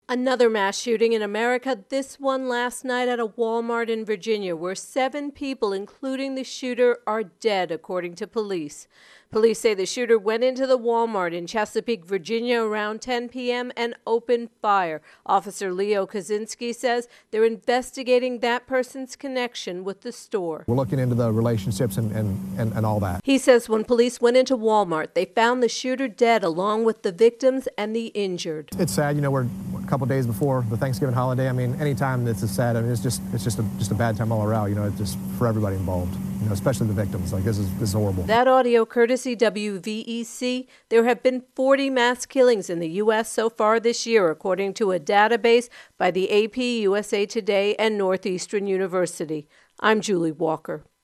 Another mass shooting in America, this one last night at a Walmart in Virginia, where 7 people, including the shooter, are dead, according to police. Police say the shooter went into the Walmart in Chesapeake, Virginia around 10 p.m. and opened fire. Officer Leo Kaczynski says they're investigating that person's connection with the store. We're looking into the relationships and all that. He says when police went into Walmart, they found the shooter dead along with the victims and the injured. It's sad, we're a couple days before the Thanksgiving holiday. I mean, anytime that's sad, it's just a bad time all around. It's just for everybody involved. Especially the victims. This is horrible. That audio courtesy WVEC. There have been 40 mass killings in the U.S. so far this year, according to a database by the AP, USA Today, and Northeastern University. I'm Julie Walker.